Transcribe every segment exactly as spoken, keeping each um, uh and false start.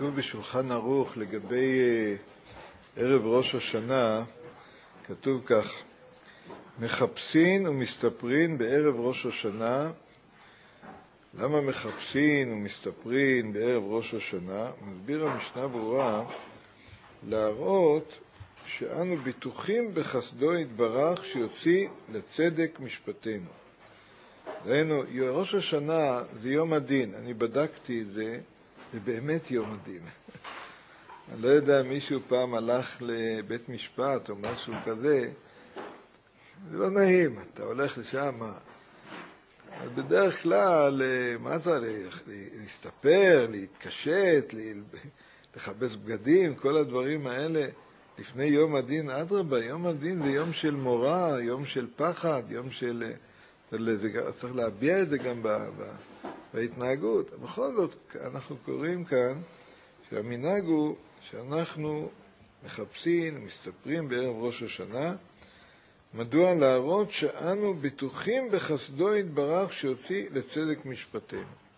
כתוב בשולחן ערוך לגבי ערב ראש השנה, כתוב כך: מחפשין ומסתפרין בערב ראש השנה. למה מחפשין ומסתפרין בערב ראש השנה? מסביר המשנה ברורה, להראות שאנו בטוחים בחסדו יתברך שיוציא לצדק משפטנו. דהיינו, ראש השנה זה יום הדין. אני בדקתי את זה, זה באמת יום הדין. אני לא יודע, מישהו פעם הלך לבית משפט או משהו כזה, זה לא נעים, אתה הולך לשם. אז בדרך כלל, מה זה? להסתפר, להתקשט, לחפש בגדים, כל הדברים האלה. לפני יום הדין, אדרבה, יום הדין זה יום של מורא, יום של פחד, יום של... צריך להביע את זה גם בהתנהגות. בכל זאת, אנחנו קוראים כאן שהמנהג הוא שאנחנו מחפשים, מסתפרים בערב ראש השנה. מדוע? להראות שאנו בטוחים בחסדו יתברך שיוציא לצדק משפטנו.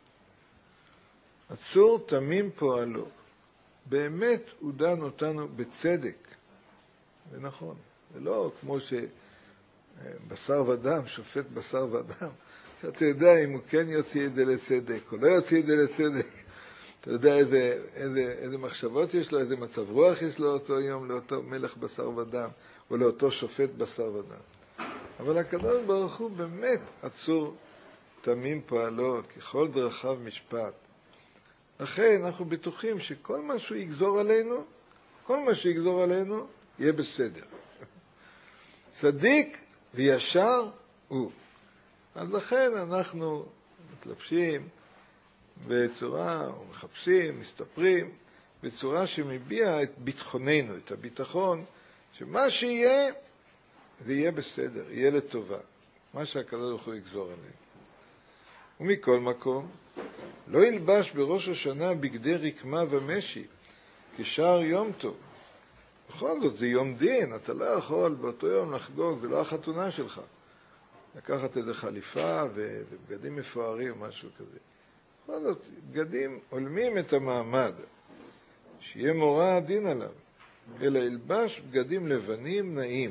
הצור תמים פועלו. באמת הוא דן אותנו בצדק. זה נכון. זה לא כמו שבשר ודם, שופט בשר ודם, שאתה יודע אם הוא כן יוציא את זה לצדק או לא יוציא את זה לצדק. אתה יודע איזה, איזה, איזה מחשבות יש לו, איזה מצב רוח יש לו אותו יום, לאותו מלך בשר ודם, או לאותו שופט בשר ודם. אבל הקדוש ברוך הוא באמת הצור תמים פועלו, ככל דרכיו משפט. לכן אנחנו בטוחים שכל מה שהוא יגזור עלינו, כל מה שיגזור עלינו, יהיה בסדר. צדיק וישר הוא. אז לכן אנחנו מתלבשים בצורה, או מחפשים, מסתפרים, בצורה שמביע את ביטחוננו, את הביטחון, שמה שיהיה, זה יהיה בסדר, יהיה לטובה. מה שהקדוש ברוך הוא יגזור עלינו. ומכל מקום, לא ילבש בראש השנה בגדי רקמה ומשי, כשאר יום טוב. בכל זאת, זה יום דין, אתה לא יכול באותו יום לחגוג, זה לא החתונה שלך. לקחת איזה חליפה ובגדים מפוארים או משהו כזה. בכל זאת, בגדים עולמים את המעמד, שיהיה מורא הדין עליו, אלא ילבש בגדים לבנים נעים.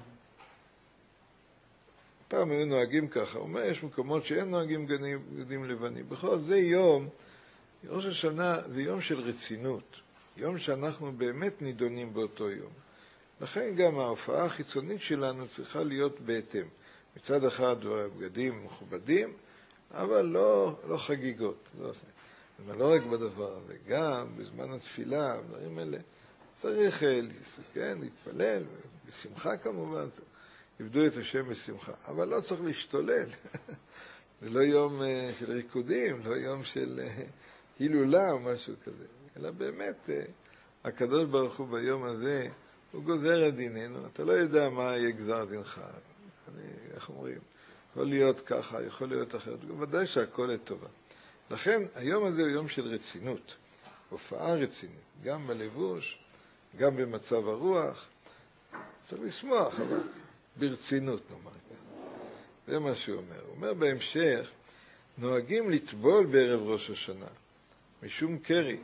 פעם היו נוהגים ככה, הוא אומר, יש מקומות שאין נוהגים בגדים לבנים. בכל זאת, זה יום, ראש השנה זה יום של רצינות, יום שאנחנו באמת נידונים באותו יום. לכן גם ההופעה החיצונית שלנו צריכה להיות בהתאם. מצד אחד בגדים מכובדים, אבל לא, לא חגיגות. לא, לא רק בדבר הזה, גם בזמן התפילה, דברים אלה, צריך כן, להתפלל, בשמחה כמובן, יבדו את השם בשמחה, אבל לא צריך להשתולל. זה לא יום של ריקודים, לא יום של הילולה או משהו כזה, אלא באמת הקדוש ברוך הוא ביום הזה, הוא גוזר את דיננו, אתה לא יודע מה יהיה גזר דינך. אני, איך אומרים? יכול להיות ככה, יכול להיות אחרת, ודאי שהכל לטובה. לכן היום הזה הוא יום של רצינות, הופעה רצינית, גם בלבוש, גם במצב הרוח. צריך לשמוח, אבל ברצינות נאמר. זה מה שהוא אומר. הוא אומר בהמשך, נוהגים לטבול בערב ראש השנה, משום קרי.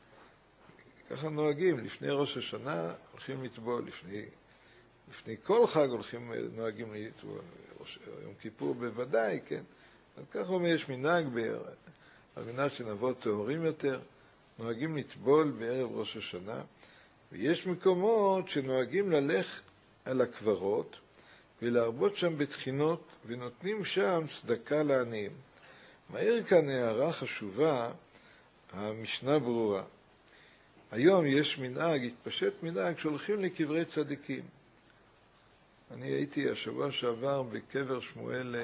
ככה נוהגים, לפני ראש השנה הולכים לטבול, לפני, לפני כל חג הולכים, נוהגים לטבול, יום כיפור בוודאי, כן? אז ככה אומר, יש מנהג בערב, על מנת שנבוא טהורים יותר, נוהגים לטבול בערב ראש השנה, ויש מקומות שנוהגים ללך על הקברות, ולהרבות שם בתחינות, ונותנים שם צדקה לעניים. מהיר כאן הערה חשובה, המשנה ברורה. היום יש מנהג, התפשט מנהג, שהולכים לקברי צדיקים. אני הייתי השבוע שעבר בקבר שמואל,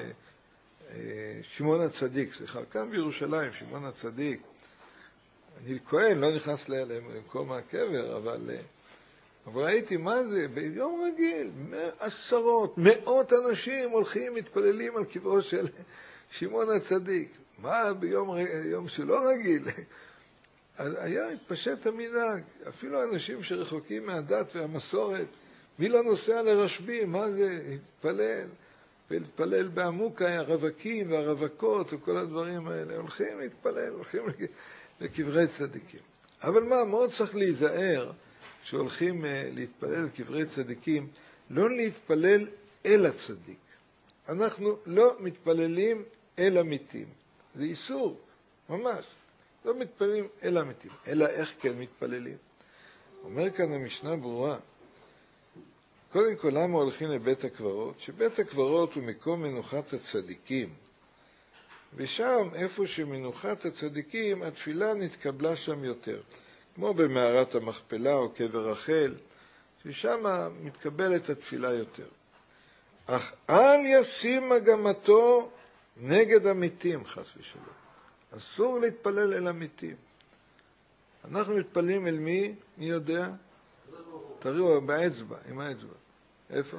שמעון הצדיק, סליחה, כאן בירושלים, שמעון הצדיק. אני כהן, לא נכנס למקום הקבר, אבל, אבל ראיתי מה זה, ביום רגיל, עשרות, מאות אנשים הולכים, מתפללים על קברו של שמעון הצדיק. מה ביום יום שלא רגיל? אז היה התפשט המנהג, אפילו אנשים שרחוקים מהדת והמסורת, מי לא נוסע לרשב"י, מה זה? התפלל, ולהתפלל בעמוקה, הרווקים והרווקות וכל הדברים האלה, הולכים להתפלל, הולכים לקברי צדיקים. אבל מה, מאוד צריך להיזהר שהולכים להתפלל קברי צדיקים, לא להתפלל אל הצדיק. אנחנו לא מתפללים אל המתים. זה איסור, ממש. לא מתפללים אל המתים. אלא איך כן מתפללים? אומר כאן המשנה ברורה, קודם כל למה הולכים לבית הקברות? שבית הקברות הוא מקום מנוחת הצדיקים. ושם, איפה שמנוחת הצדיקים, התפילה נתקבלה שם יותר. כמו במערת המכפלה או קבר רחל, ששם מתקבלת התפילה יותר. אך אל ישים מגמתו נגד המתים, חס ושלום. אסור להתפלל אל המתים. אנחנו מתפללים אל מי? מי יודע? תראו, באצבע, עם האצבע. איפה?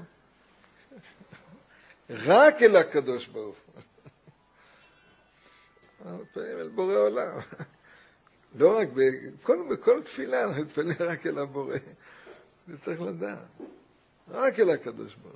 רק אל הקדוש ברוך הוא. אנחנו מתפללים אל בורא עולם. לא רק, בכל, בכל תפילה אנחנו מתפללים רק אל הבורא. זה צריך לדעת. רק אל הקדוש ברוך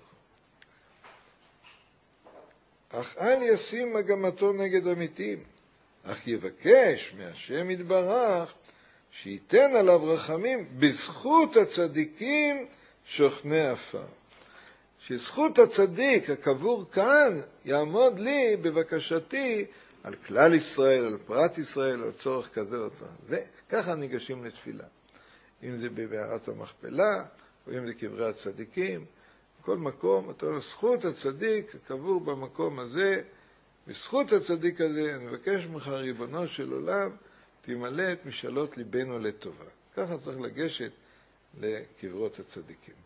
הוא. אך אל ישים מגמתו נגד המתים. אך יבקש מהשם יתברך שייתן עליו רחמים בזכות הצדיקים שוכני עפר. שזכות הצדיק הקבור כאן יעמוד לי בבקשתי על כלל ישראל, על פרט ישראל, על צורך כזה או צורך. זה, ככה ניגשים לתפילה. אם זה במערת המכפלה, או אם זה קברי הצדיקים, בכל מקום, אתה אומר, זכות הצדיק הקבור במקום הזה, בזכות הצדיק הזה, אני מבקש ממך, ריבונו של עולם, תמלא את משאלות ליבנו לטובה. ככה צריך לגשת לקברות הצדיקים.